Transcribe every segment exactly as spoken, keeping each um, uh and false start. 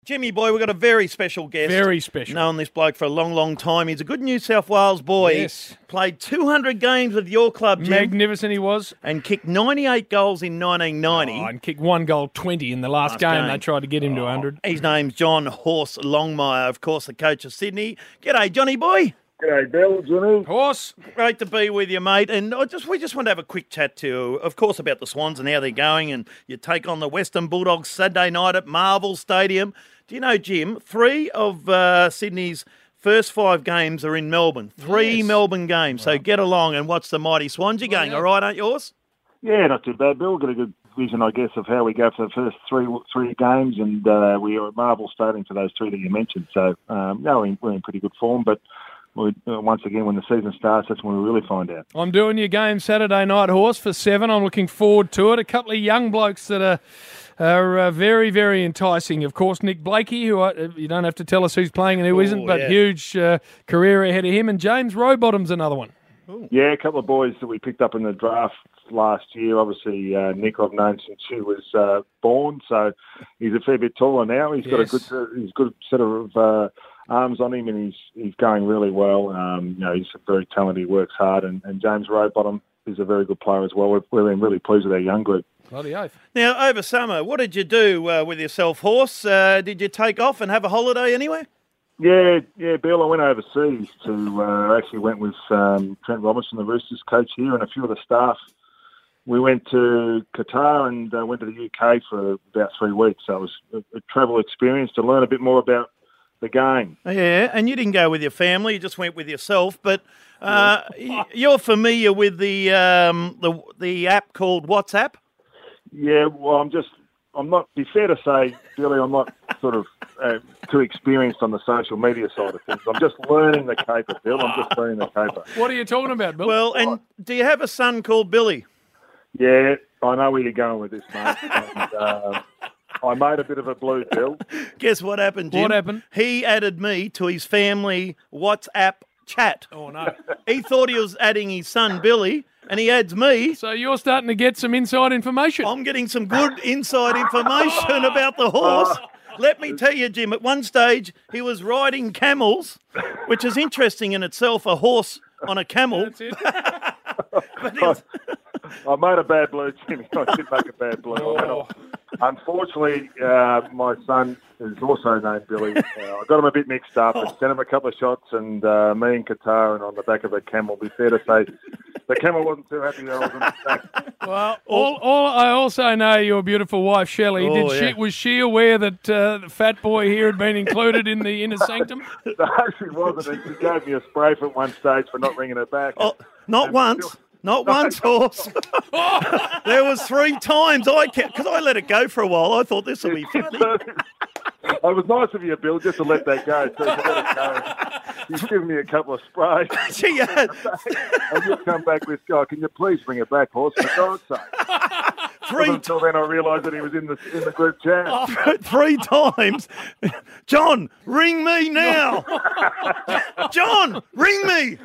Jimmy boy, we've got a very special guest. Very special. Known this bloke for a long, long time. He's a good New South Wales boy. Yes. Played two hundred games with your club, Jim. Magnificent he was. And kicked ninety-eight goals in nineteen ninety. Oh, and kicked one goal twenty in the last, Last game. game. They tried to get him to one hundred. His name's John Horse Longmire, of course, the coach of Sydney. G'day, Johnny boy. G'day, Bill, Jimmy. Horse. Great to be with you, mate. And I just we just want to have a quick chat to you, of course, about the Swans and how they're going. And you take on the Western Bulldogs Saturday night at Marvel Stadium. Do you know, Jim, three of uh, Sydney's first five games are in Melbourne. Three Yes. Melbourne games. So get along and watch the mighty Swans. You're going yeah. all right, aren't you, Horse? Yeah, not too bad, Bill. Got a good vision, I guess, of how we go for the first three three games, and uh, we are at Marvel Stadium for those three that you mentioned. So, um, no, we're in, we're in pretty good form, but we, uh, once again, when the season starts, that's when we really find out. I'm doing your game Saturday night, Horse, for seven. I'm looking forward to it. A couple of young blokes that are are uh, very, very enticing. Of course, Nick Blakey, who I, you don't have to tell us who's playing and who Oh, isn't, but yeah. huge uh, career ahead of him. And James Rowbottom's another one. Yeah, a couple of boys that we picked up in the draft last year. Obviously, uh, Nick I've known since he was uh, born, so he's a fair bit taller now. He's got Yes. a good, he's good set of uh, arms on him, and he's he's going really well. Um, you know, he's very talented. He works hard, and, and James Rowbottom is a very good player as well. We've, we've been really pleased with our young group. Bloody oath. Now, over summer, what did you do uh, with yourself, Horse? Uh, did you take off and have a holiday anywhere? Yeah, yeah, Bill. I went overseas to uh, actually went with um, Trent Robinson, the Roosters coach here, and a few of the staff. We went to Qatar and uh, went to the U K for about three weeks. So it was a, a travel experience to learn a bit more about the game. Yeah, and you didn't go with your family; you just went with yourself. But uh, y- you're familiar with the um, the the app called WhatsApp. Yeah, well, I'm just, I'm not, be fair to say, Billy, I'm not sort of uh, too experienced on the social media side of things. I'm just learning the caper, Bill. I'm just learning the caper. What are you talking about, Bill? Well, and do you have a son called Billy? Yeah, I know where you're going with this, mate. And, uh, I made a bit of a blue, Bill. Guess what happened, Jim? What happened? He added me to his family WhatsApp chat. Oh, no. He thought he was adding his son Billy, and he adds me. So you're starting to get some inside information. I'm getting some good inside information about the horse. Let me tell you, Jim, at one stage he was riding camels, which is interesting in itself, a horse on a camel. That's it. But he's- I made a bad blue, Jimmy. I did make a bad blue. Oh. Unfortunately, uh, my son is also named Billy. Uh, I got him a bit mixed up and sent him a couple of shots, and uh, me in Qatar and on the back of a camel. Be fair to say, the camel wasn't too happy that I was on the back. Well, all, all, I also know your beautiful wife, Shelley. Oh, Did she, yeah. was she aware that uh, the fat boy here had been included in the inner sanctum? No, she wasn't. And she gave me a spray for one stage for not ringing her back. oh, not And once. still- Not once, horse. There was three times I kept, because I let it go for a while. I thought this would be funny. It was nice of you, Bill, just to let that go. So to let it go. She's given me a couple of sprays. She had And you come back with, guy, can you please bring it back, horse, for God's sake? three Until then, I realised that he was in the in the group chat. three times. John, ring me now. John, ring me.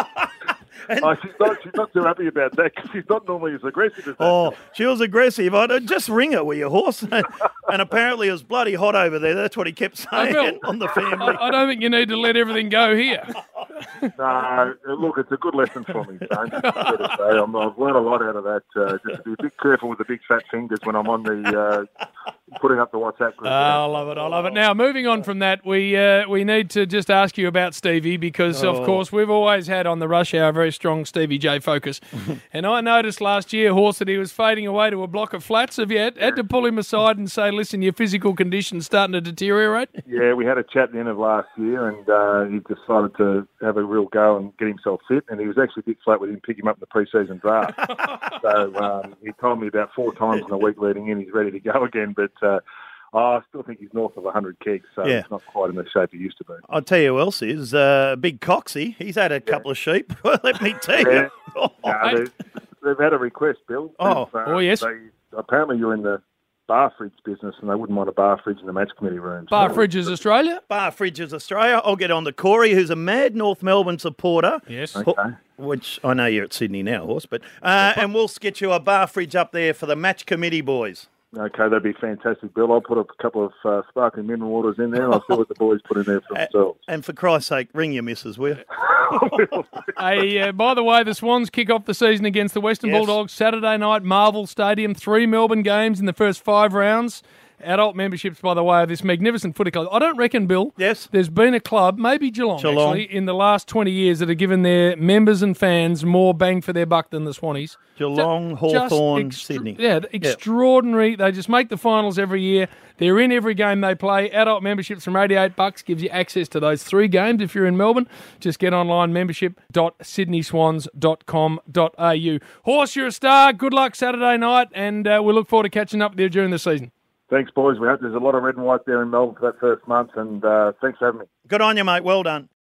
Oh, she's not she's not too happy about that because she's not normally as aggressive as that. Oh, she was aggressive. I'd just ring her with your horse. And apparently it was bloody hot over there. That's what he kept saying Bill. on the family. I, I don't think you need to let everything go here. No, look, it's a good lesson for me, son. I've got to say. I'm, I've learned a lot out of that. Uh, just to be a bit careful with the big fat fingers when I'm on the uh, putting up the WhatsApp group. I love it. I love it. Now, moving on from that, we uh, we need to just ask you about Stevie because, Oh. of course, we've always had on the Rush Hour a very strong Stevie J focus. And I noticed last year, Horse, that he was fading away to a block of flats. Have you had, had to pull him aside and say, listen, your physical condition's starting to deteriorate? Yeah, we had a chat at the end of last year, and uh, he decided to have a real go and get himself fit. And he was actually a bit flat with him picking him up in the pre-season draft. So um, he told me about four times in a week leading in he's ready to go again. But uh, I still think he's north of one hundred kegs, so Yeah. he's not quite in the shape he used to be. I'll tell you who else is. Uh, Big Coxie. He's had a couple of sheep. Let me tell you. Yeah. Oh, No, they've, they've had a request, Bill. Oh. They've, uh, Oh, yes. They, apparently you're in the bar fridge business, and they wouldn't want a bar fridge in the match committee room. So- Bar Fridges Australia? Bar Fridges Australia. I'll get on to Corey, who's a mad North Melbourne supporter. Yes. Okay. Which I know you're at Sydney now, Horse, but uh, and we'll get you a bar fridge up there for the match committee boys. Okay, that'd be fantastic, Bill. I'll put a couple of uh, sparkling mineral waters in there and I'll see what the boys put in there for themselves. And for Christ's sake, ring your missus, will you? Hey, uh, by the way, the Swans kick off the season against the Western Yes. Bulldogs Saturday night, Marvel Stadium. Three Melbourne games in the first five rounds. Adult memberships, by the way, of this magnificent footy club. I don't reckon, Bill, Yes. there's been a club, maybe Geelong, Geelong. actually, in the last twenty years that have given their members and fans more bang for their buck than the Swannies. Geelong, Ju- just Hawthorn, extra- Sydney. Yeah, extraordinary. They just make the finals every year. They're in every game they play. Adult memberships from eighty-eight bucks gives you access to those three games if you're in Melbourne. Just get online, membership dot sydney swans dot com dot a u. Horse, you're a star. Good luck Saturday night, and uh, we look forward to catching up with you during the season. Thanks, boys. We hope there's a lot of red and white there in Melbourne for that first month, and uh, thanks for having me. Good on you, mate. Well done.